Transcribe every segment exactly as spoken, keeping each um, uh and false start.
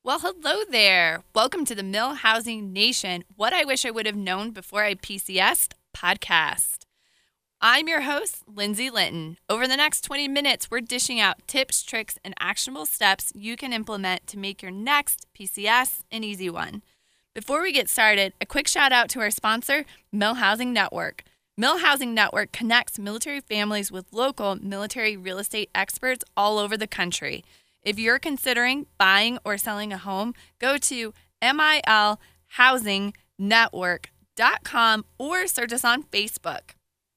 Well, hello there. Welcome to the Mill Housing Nation, What I Wish I Would Have Known Before I P C S'd podcast. I'm your host, Lindsay Linton. Over the next twenty minutes, we're dishing out tips, tricks, and actionable steps you can implement to make your next P C S an easy one. Before we get started, a quick shout out to our sponsor, Mill Housing Network. Mill Housing Network connects military families with local military real estate experts all over the country. If you're considering buying or selling a home, go to mil housing network dot com or search us on Facebook.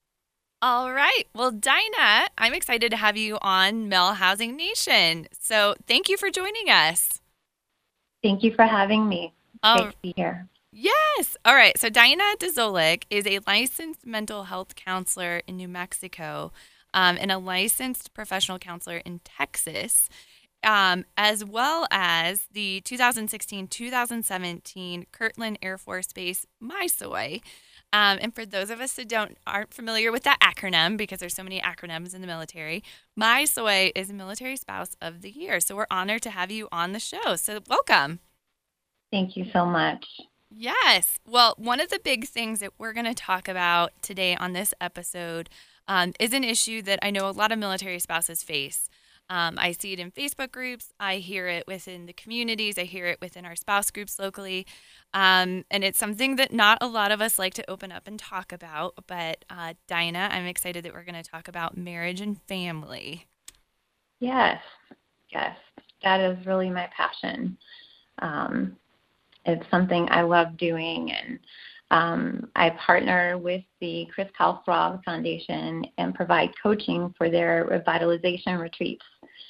All right. Well, Dinah, I'm excited to have you on Mill Housing Nation. So thank you for joining us. Thank you for having me. Oh, Great to be here. Yes. All right. So Dinah Dzolik is a licensed mental health counselor in New Mexico um, and a licensed professional counselor in Texas. Um, as well as the two thousand sixteen two thousand seventeen Kirtland Air Force Base MISOI. Um, and for those of us that don't aren't familiar with that acronym, because there's so many acronyms in the military, MISOI is Military Spouse of the Year. So we're honored to have you on the show. So welcome. Thank you so much. Yes. Well, one of the big things that we're going to talk about today on this episode um, is an issue that I know a lot of military spouses face. Um, I see it in Facebook groups. I hear it within the communities. I hear it within our spouse groups locally. Um, and it's something that not a lot of us like to open up and talk about. But uh, Dinah, I'm excited that we're going to talk about marriage and family. Yes, yes. That is really my passion. Um, it's something I love doing. And um, I partner with the Chris Kalfrog Foundation and provide coaching for their revitalization retreats.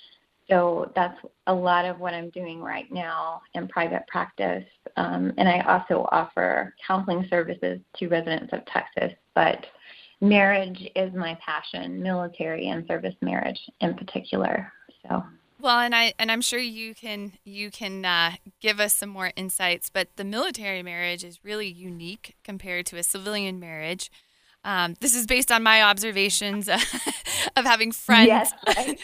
So that's a lot of what I'm doing right now in private practice. Um, and I also offer counseling services to residents of Texas. But marriage is my passion, military and service marriage in particular. So. Well, and I and I'm sure you can you can uh, give us some more insights. But the military marriage is really unique compared to a civilian marriage. Um, this is based on my observations of having friends. Yes, right.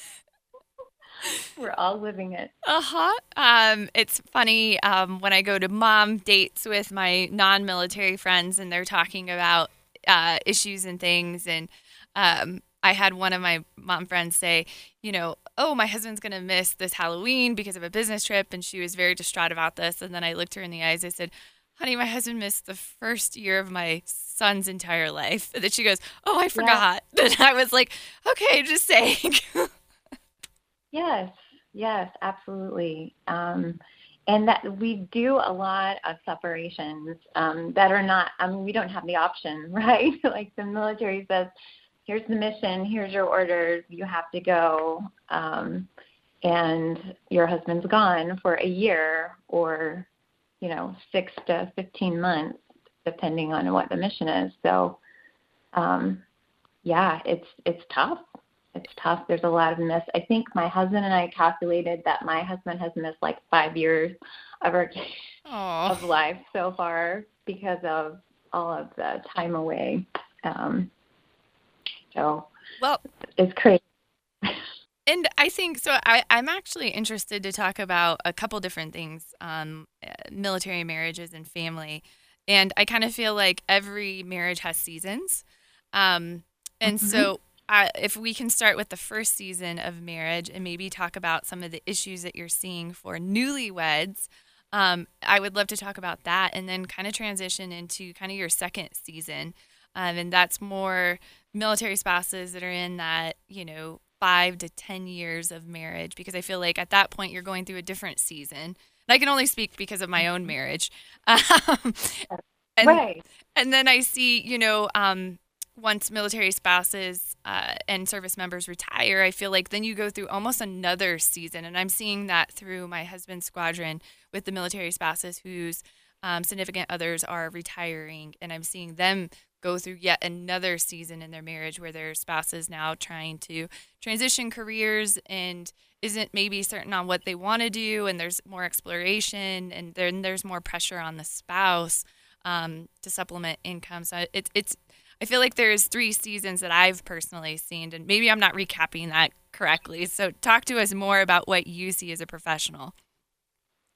We're all living it. Uh-huh. Um, it's funny um, when I go to mom dates with my non-military friends and they're talking about uh, issues and things. And um, I had one of my mom friends say, you know, oh, my husband's going to miss this Halloween because of a business trip. And she was very distraught about this. And then I looked her in the eyes. I said, honey, my husband missed the first year of my son's entire life. And then she goes, oh, I forgot. Yeah. And I was like, okay, just saying. Yes, yes, absolutely. Um, and that we do a lot of separations um, that are not, I mean, we don't have the option, right? Like the military says, here's the mission, here's your orders, you have to go. Um, and your husband's gone for a year or, you know, six to fifteen months, depending on what the mission is. So, um, yeah, it's it's tough. It's tough. There's a lot of miss. I think my husband and I calculated that my husband has missed like five years of our of life so far because of all of the time away. Um, so well, it's crazy. And I think so. I, I'm actually interested to talk about a couple different things, um, military marriages and family. And I kind of feel like every marriage has seasons. Um, and mm-hmm. so Uh, if we can start with the first season of marriage and maybe talk about some of the issues that you're seeing for newlyweds, um, I would love to talk about that and then kind of transition into kind of your second season. Um, and that's more military spouses that are in that, you know, five to ten years of marriage, because I feel like at that point you're going through a different season. And I can only speak because of my own marriage. Um, and, right. And then I see, you know, um, once military spouses uh, and service members retire, I feel like then you go through almost another season. And I'm seeing that through my husband's squadron with the military spouses whose um, significant others are retiring. And I'm seeing them go through yet another season in their marriage where their spouse is now trying to transition careers and isn't maybe certain on what they want to do. And there's more exploration and then there's more pressure on the spouse um, to supplement income. So it's, it's, I feel like there's three seasons that I've personally seen, and maybe I'm not recapping that correctly. So talk to us more about what you see as a professional.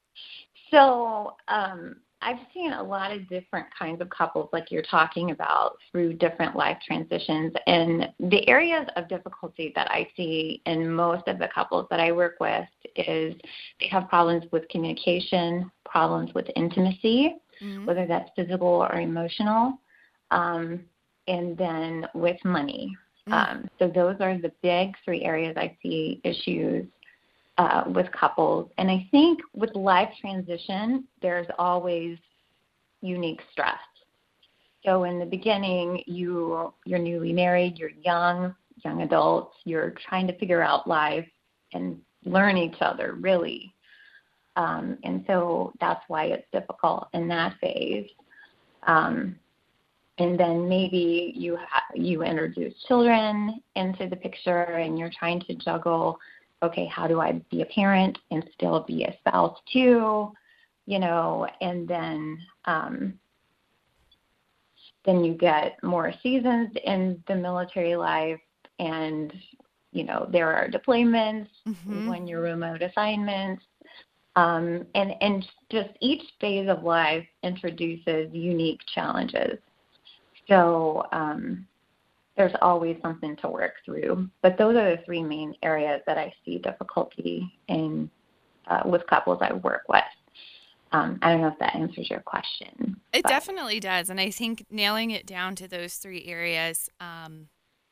So um, I've seen a lot of different kinds of couples like you're talking about through different life transitions. And the areas of difficulty that I see in most of the couples that I work with is they have problems with communication, problems with intimacy, mm-hmm. whether that's physical or emotional, um, and then with money. Mm-hmm. Um, so those are the big three areas I see issues Uh, with couples. And I think with life transition, there's always unique stress. So in the beginning, you, you're newly married, you're young, young adults, you're trying to figure out life and learn each other, really. Um, and so that's why it's difficult in that phase. Um, and then maybe you ha- you introduce children into the picture and you're trying to juggle, okay, how do I be a parent and still be a spouse too, you know, and then um, then you get more seasons in the military life and, you know, there are deployments, mm-hmm. when you're remote assignments, um, and, and just each phase of life introduces unique challenges. So, um there's always something to work through. But those are the three main areas that I see difficulty in uh, with couples I work with. Um, I don't know if that answers your question. It but. definitely does. And I think nailing it down to those three areas, um,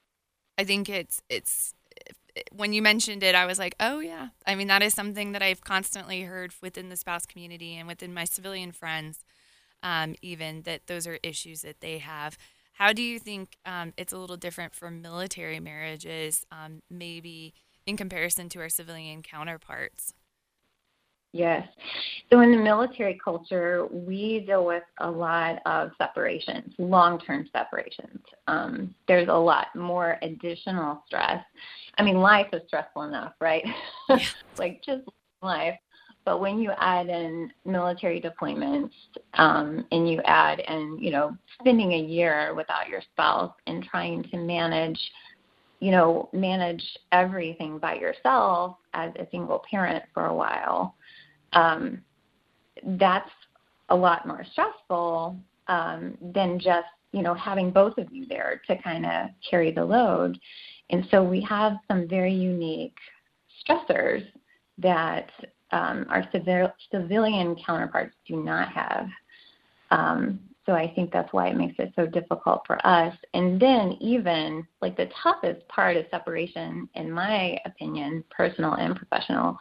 I think it's, it's, when you mentioned it, I was like, oh, yeah. I mean, that is something that I've constantly heard within the spouse community and within my civilian friends, um, even, that those are issues that they have. How do you think um, it's a little different for military marriages, um, maybe in comparison to our civilian counterparts? Yes. So in the military culture, we deal with a lot of separations, long-term separations. Um, there's a lot more additional stress. I mean, life is stressful enough, right? Yeah. Like just life. But when you add in military deployments, um, and you add in, you know, spending a year without your spouse and trying to manage, you know, manage everything by yourself as a single parent for a while, um, that's a lot more stressful um, than just, you know, having both of you there to kind of carry the load. And so we have some very unique stressors that Um, our civil, civilian counterparts do not have. Um, so I think that's why it makes it so difficult for us. And then even like the toughest part of separation, in my opinion, personal and professional,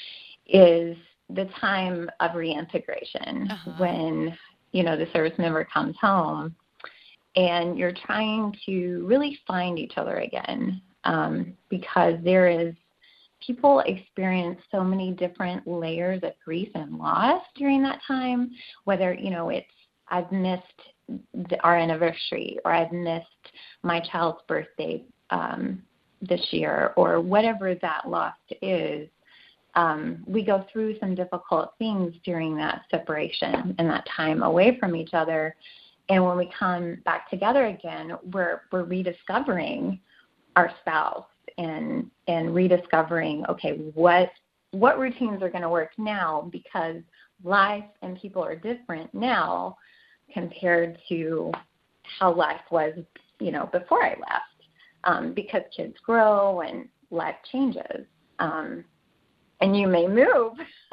is the time of reintegration, uh-huh. when, you know, the service member comes home and you're trying to really find each other again, um, because there is people experience so many different layers of grief and loss during that time, whether, you know, it's I've missed the, our anniversary, or I've missed my child's birthday um, this year, or whatever that loss is. Um, we go through some difficult things during that separation and that time away from each other. And when we come back together again, we're we're rediscovering our spouse and and rediscovering, okay, what what routines are going to work now, because life and people are different now compared to how life was, you know, before I left, um, because kids grow and life changes, um, and you may move.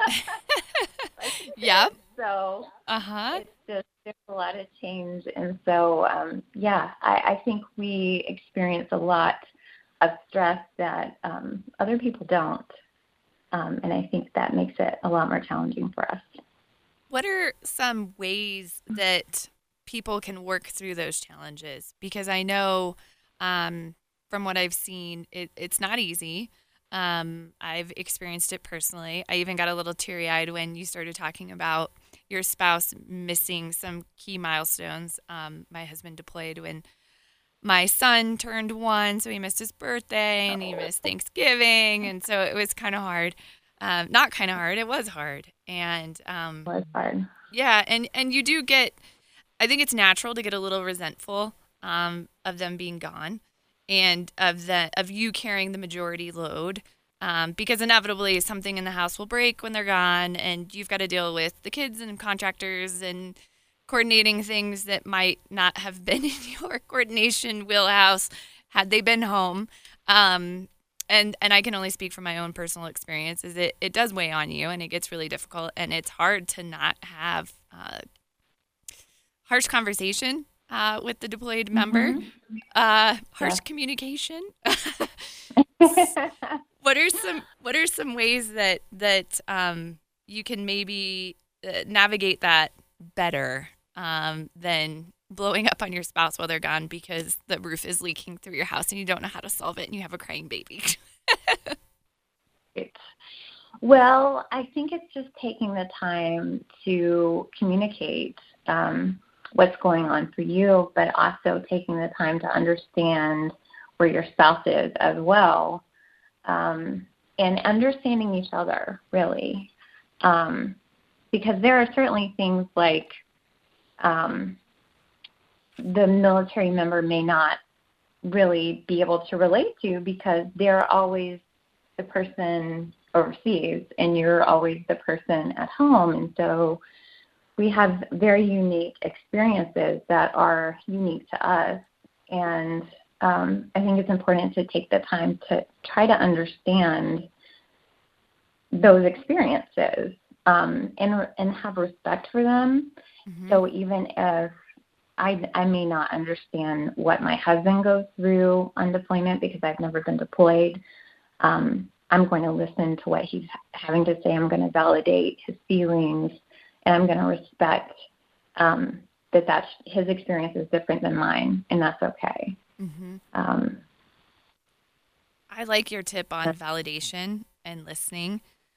Yep. So uh-huh. it's just there's a lot of change, and so um, yeah, I, I think we experience a lot of stress that um, other people don't. Um, and I think that makes it a lot more challenging for us. What are some ways that people can work through those challenges? Because I know um, from what I've seen, it, it's not easy. Um, I've experienced it personally. I even got a little teary-eyed when you started talking about your spouse missing some key milestones. Um, my husband deployed when my son turned one, so he missed his birthday and he missed Thanksgiving, and so it was kind of hard. Um, not kind of hard, it was hard. And um, it was hard. Yeah, and, and you do get, I think it's natural to get a little resentful um, of them being gone, and of the of you carrying the majority load. Um, because inevitably something in the house will break when they're gone, and you've got to deal with the kids and contractors and coordinating things that might not have been in your coordination wheelhouse had they been home. Um, and and I can only speak from my own personal experience. Is it it does weigh on you, and it gets really difficult, and it's hard to not have uh, harsh conversation uh, with the deployed member, Mm-hmm. uh, harsh Yeah. communication. What are some What are some ways that that um, you can maybe uh, navigate that better um, than blowing up on your spouse while they're gone because the roof is leaking through your house and you don't know how to solve it and you have a crying baby? Great. Well, I think it's just taking the time to communicate um, what's going on for you, but also taking the time to understand where your spouse is as well, um, and understanding each other, really. Um, because there are certainly things like um, the military member may not really be able to relate to because they're always the person overseas and you're always the person at home. And so we have very unique experiences that are unique to us. And um, I think it's important to take the time to try to understand those experiences um, and, and have respect for them. Mm-hmm. So even if I, I may not understand what my husband goes through on deployment because I've never been deployed, um, I'm going to listen to what he's having to say. I'm going to validate his feelings, and I'm going to respect um, that that's, his experience is different than mine, and that's okay. Mm-hmm. Um, I like your tip on validation and listening.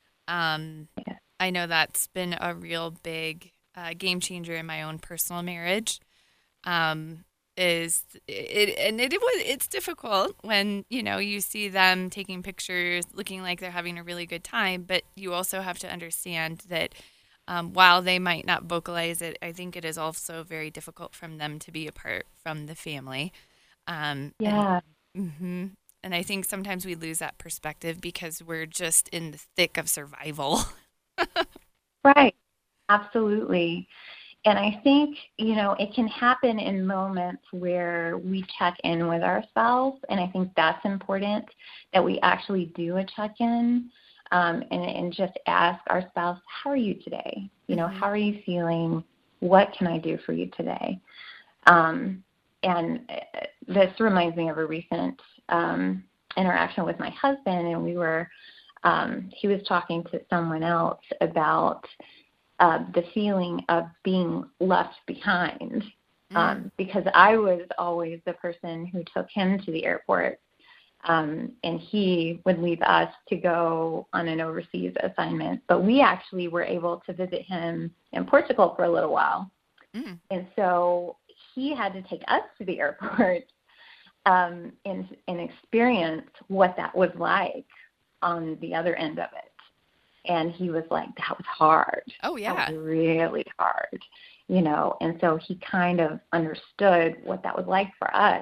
Um, yeah. I know that's been a real big uh, game changer in my own personal marriage. Um, is it and it, it was it's difficult when you know you see them taking pictures looking like they're having a really good time, but you also have to understand that um, while they might not vocalize it, I think it is also very difficult from them to be apart from the family. Um, yeah. And, mm-hmm, and I think sometimes we lose that perspective because we're just in the thick of survival. Right. Absolutely. And I think, you know, it can happen in moments where we check in with our spouse, and I think that's important, that we actually do a check-in um, and, and just ask our spouse, how are you today? You know, Mm-hmm. how are you feeling? What can I do for you today? Um, and this reminds me of a recent um, interaction with my husband, and we were, um, he was talking to someone else about Uh, the feeling of being left behind um, Mm. because I was always the person who took him to the airport um, and he would leave us to go on an overseas assignment. But we actually were able to visit him in Portugal for a little while. Mm. And so he had to take us to the airport um, and, and experience what that was like on the other end of it. And he was like, that was hard. Oh, yeah. That was really hard, you know. And so he kind of understood what that was like for us,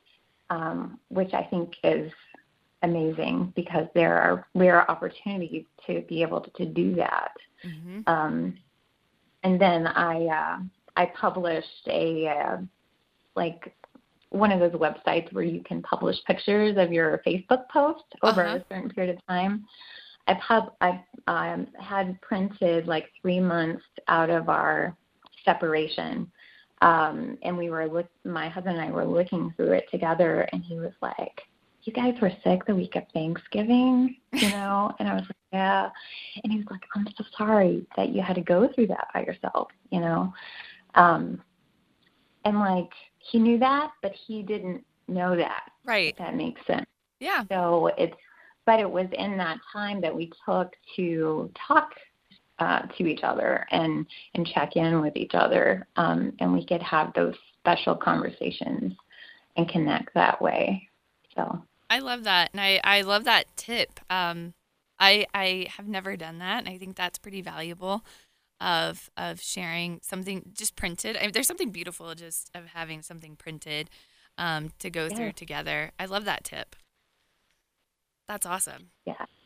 um, which I think is amazing because there are rare opportunities to be able to, to do that. Mm-hmm. Um, and then I uh, I published a, uh, like, one of those websites where you can publish pictures of your Facebook post over Uh-huh. a certain period of time. I pub I um, had printed like three months out of our separation, um, and we were look. My husband and I were looking through it together, and he was like, "You guys were sick the week of Thanksgiving, you know?" And I was like, "Yeah," and he was like, "I'm so sorry that you had to go through that by yourself, you know." Um, and like he knew that, but he didn't know that. Right. If that makes sense. Yeah. So it's. But it was in that time that we took to talk uh, to each other and, and check in with each other, um, and we could have those special conversations and connect that way. So I love that, and I, I love that tip. Um, I I have never done that, and I think that's pretty valuable. Of of sharing something just printed. I mean, there's something beautiful just of having something printed um, to go yeah. through together. I love that tip. That's awesome. Yeah.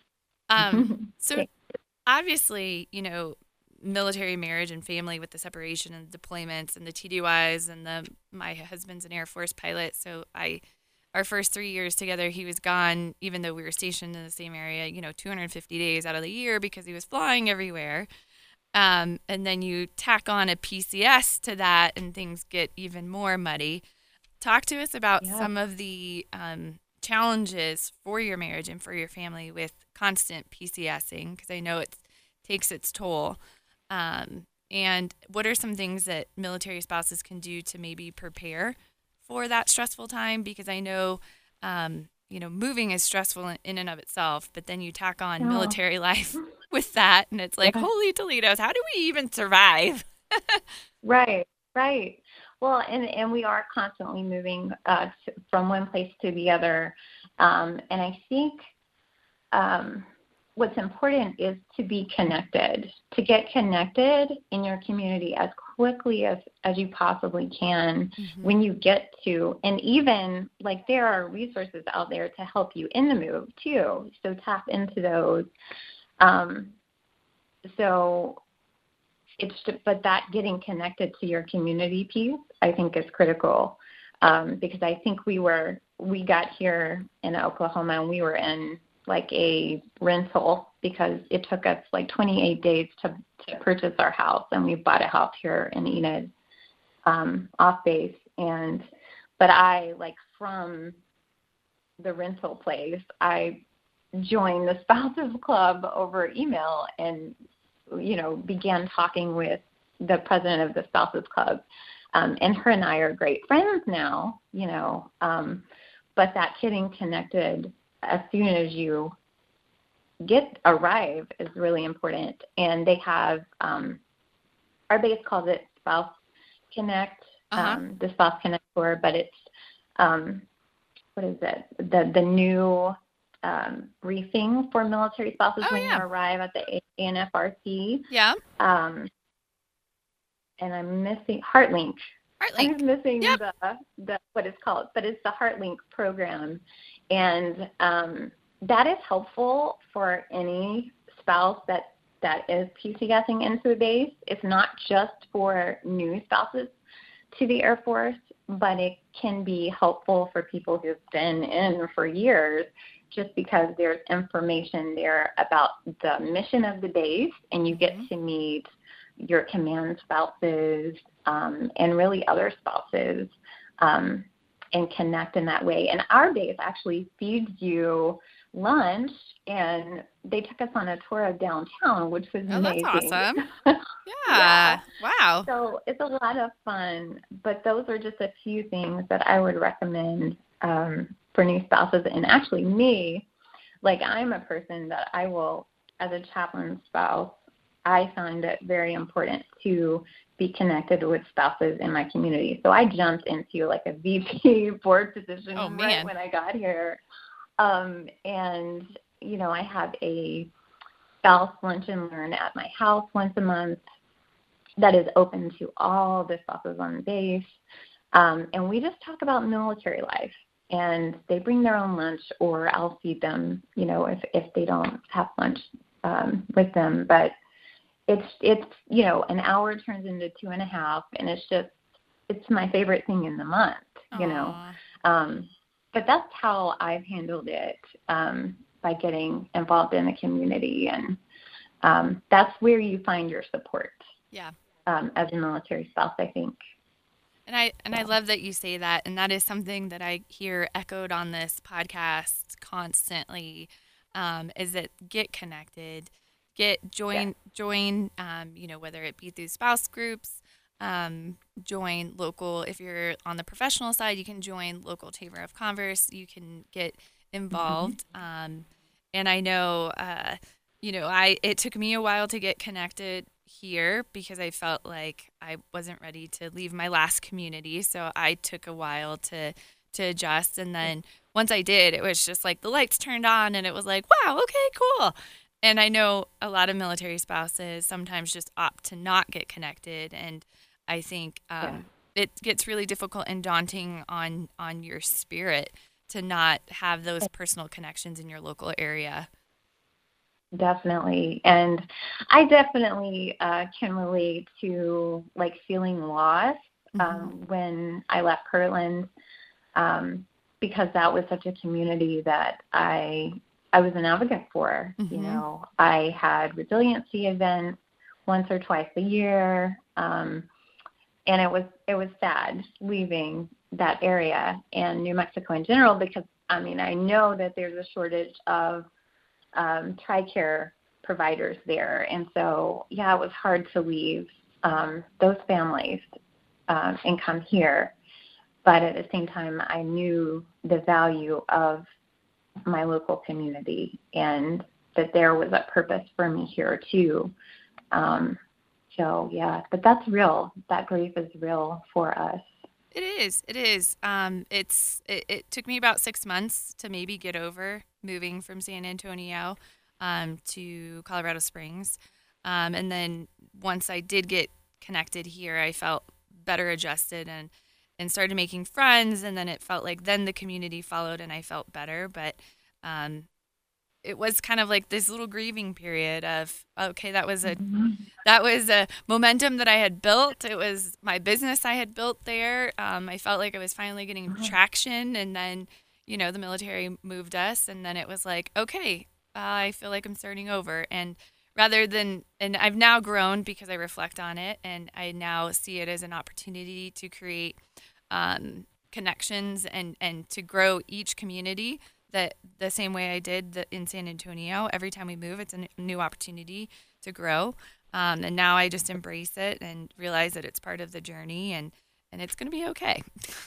Um, so obviously, you know, military marriage and family with the separation and the deployments and the T D Ys and the my husband's an Air Force pilot, so I our first three years together he was gone even though we were stationed in the same area, you know, two hundred fifty days out of the year because he was flying everywhere. Um, and then you tack on a P C S to that and things get even more muddy. Talk to us about Yeah. some of the um, challenges for your marriage and for your family with constant PCSing, because I know it takes its toll. Um, and what are some things that military spouses can do to maybe prepare for that stressful time? Because I know, um, you know, moving is stressful in, in and of itself, but then you tack on Oh, military life with that, and it's like, yeah. holy Toledo's, how do we even survive? Right, right. Well, and and we are constantly moving uh, s- from one place to the other, um, and I think um, what's important is to be connected, to get connected in your community as quickly as as you possibly can Mm-hmm. when you get to, and even like there are resources out there to help you in the move too. So tap into those. Um, so it's but that getting connected to your community piece I think is critical, um, because I think we were we got here in Oklahoma and we were in like a rental because it took us like twenty-eight days to to purchase our house, and we bought a house here in Enid, um, off base. And but I like from the rental place I joined the spouses club over email and you know, began talking with the president of the Spouses Club. Um, and her and I are great friends now, you know, um, but that getting connected as soon as you get arrive is really important. And they have, um, our base calls it Spouse Connect, Uh-huh. um, the Spouse Connect tour, but it's, um, what is it, the, the new um, briefing for military spouses Oh, when you yeah. arrive at the A N F R C. Yeah. Um, and I'm missing HeartLink. Heartlink. I'm missing Yep. the the what it's called, but it's the HeartLink program, and um, that is helpful for any spouse that that is PCSing into the base. It's not just for new spouses to the Air Force, but it can be helpful for people who've been in for years just because there's information there about the mission of the base, and you get Mm-hmm. to meet your command spouses, um, and really other spouses, um, and connect in that way. And our base actually feeds you lunch, and they took us on a tour of downtown, which was Oh, that's amazing. awesome. Yeah. Yeah. Wow. So it's a lot of fun, but those are just a few things that I would recommend, um, for new spouses. And actually me, like I'm a person that I will, as a chaplain spouse, I find it very important to be connected with spouses in my community. So I jumped into like a V P board position Oh, right man. when I got here. Um, and, you know, I have a spouse lunch and learn at my house once a month that is open to all the spouses on base. Um, and we just talk about military life. And they bring their own lunch, or I'll feed them, you know, if, if they don't have lunch um, with them. But it's, it's, you know, an hour turns into two and a half, and it's just, it's my favorite thing in the month, you know. Aw. Um, but that's how I've handled it, um, by getting involved in the community. And um, that's where you find your support, Yeah. um, as a military spouse, I think. And I and I So, love that you say that, and that is something that I hear echoed on this podcast constantly. Um, is that get connected, get yeah. join join. Um, you know, whether it be through spouse groups, um, join local. If you're on the professional side, you can join local Chamber of Commerce. You can get Hmm. involved. Um, and I know, uh, you know, I it took me a while to get connected here because I felt like I wasn't ready to leave my last community. So I took a while to to adjust, and then once I did, it was just like the lights turned on and it was like, wow, okay, cool. And I know a lot of military spouses sometimes just opt to not get connected, and I think Yeah. um, it gets really difficult and daunting on on your spirit to not have those personal connections in your local area. definitely. And I definitely uh, can relate to like feeling lost Mm-hmm. um, when I left Kirtland, um, because that was such a community that I I was an advocate for. You Mm-hmm. know, I had resiliency events once or twice a year, um, and it was it was sad leaving that area and New Mexico in general, because I mean I know that there's a shortage of um, TRICARE providers there. And so, yeah, it was hard to leave um, those families um, and come here. But at the same time, I knew the value of my local community and that there was a purpose for me here too. Um, so, yeah, but that's real. That grief is real for us. It is. It is. Um, it's. It, it took me about six months to maybe get over moving from San Antonio um, to Colorado Springs, um, and then once I did get connected here, I felt better adjusted and and started making friends, and then it felt like then the community followed, and I felt better. But um, it was kind of like this little grieving period of okay, that was a Mm-hmm. that was a momentum that I had built. It was my business I had built there. Um, I felt like I was finally getting traction, and then, you know, the military moved us, and then it was like, okay, uh, I feel like I'm starting over. And rather than, and I've now grown because I reflect on it, and I now see it as an opportunity to create um, connections and and to grow each community. That the same way I did the, in San Antonio. Every time we move, it's a n- new opportunity to grow. Um, and now I just embrace it and realize that it's part of the journey, and, and it's going to be okay.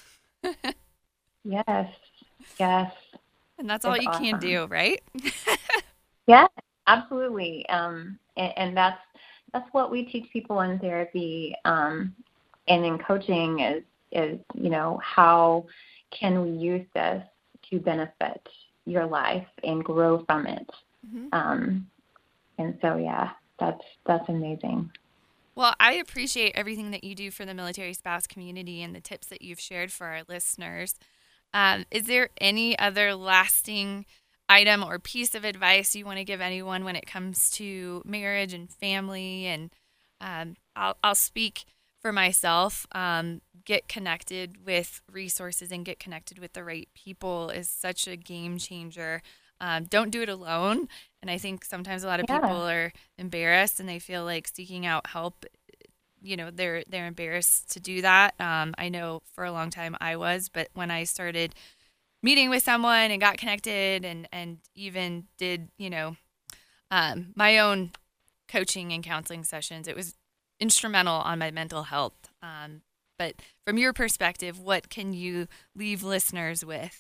Yes, yes, And that's all it's you can awesome. do, right? Yeah, absolutely. Um, and, and that's that's what we teach people in therapy um, and in coaching is is you know how can we use this to benefit your life and grow from it. hmm Um, and so yeah, that's that's amazing. Well, I appreciate everything that you do for the military spouse community and the tips that you've shared for our listeners. Um, is there any other lasting item or piece of advice you want to give anyone when it comes to marriage and family? And um, I'll, I'll speak for myself. Um, get connected with resources and get connected with the right people is such a game changer. Um, don't do it alone. And I think sometimes a lot of people Yeah. are embarrassed and they feel like seeking out help, you know, they're they're embarrassed to do that. Um, I know for a long time I was, but when I started meeting with someone and got connected and and even did, you know, um, my own coaching and counseling sessions, it was instrumental on my mental health. Um, but from your perspective, what can you leave listeners with?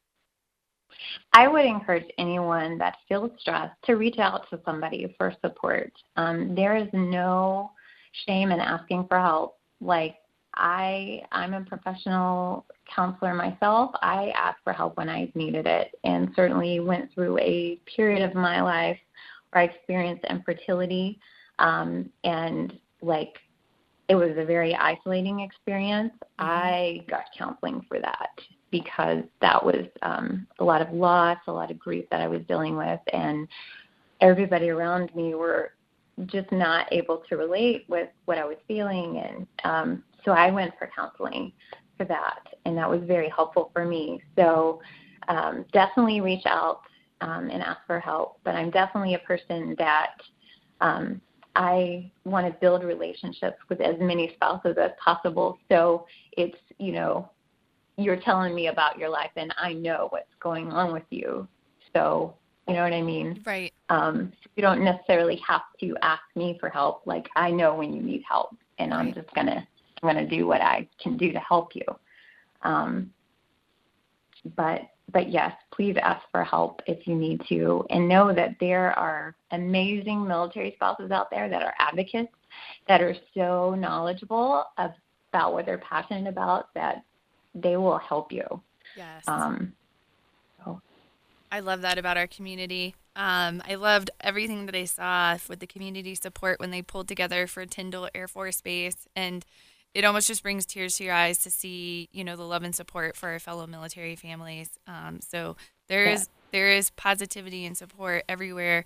I would encourage anyone that feels stressed to reach out to somebody for support. Um, there is no shame in asking for help. Like I, I'm a professional counselor myself. I asked for help when I needed it, and certainly went through a period of my life where I experienced infertility, um, and like it was a very isolating experience. Mm-hmm. I got counseling for that because that was um, a lot of loss, a lot of grief that I was dealing with, and everybody around me were just not able to relate with what I was feeling, and um, so I went for counseling for that, and that was very helpful for me. So um, definitely reach out um, and ask for help, but I'm definitely a person that um, I want to build relationships with as many spouses as possible. So it's, you know, you're telling me about your life and I know what's going on with you. So, you know what I mean? Right. Um, you don't necessarily have to ask me for help. Like I know when you need help and I'm Right. just going to, I'm going to do what I can do to help you. Um, but, but yes, please ask for help if you need to, and know that there are amazing military spouses out there that are advocates that are so knowledgeable about what they're passionate about that they will help you. Yes. Um, so. I love that about our community. Um, I loved everything that I saw with the community support when they pulled together for Tyndall Air Force Base, and it almost just brings tears to your eyes to see, you know, the love and support for our fellow military families. Um, so there Yeah. is there is positivity and support everywhere.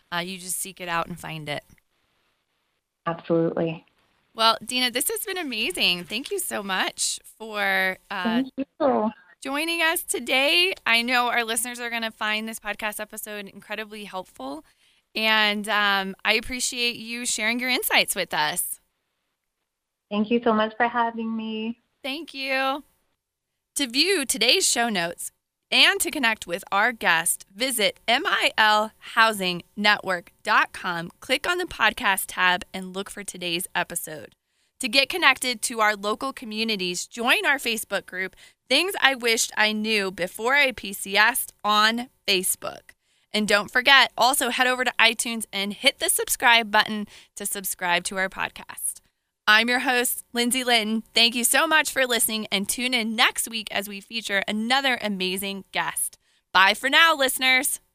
Uh, you just seek it out and find it. Absolutely. Well, Dina, this has been amazing. Thank you so much for uh, Thank you. joining us today. I know our listeners are going to find this podcast episode incredibly helpful, and um, I appreciate you sharing your insights with us. Thank you so much for having me. Thank you. To view today's show notes and to connect with our guest, visit M I L housing network dot com, click on the podcast tab, and look for today's episode. To get connected to our local communities, join our Facebook group, Things I Wished I Knew Before I P C S'd on Facebook. And don't forget, also head over to iTunes and hit the subscribe button to subscribe to our podcast. I'm your host, Lindsay Linton. Thank you so much for listening, and tune in next week as we feature another amazing guest. Bye for now, listeners.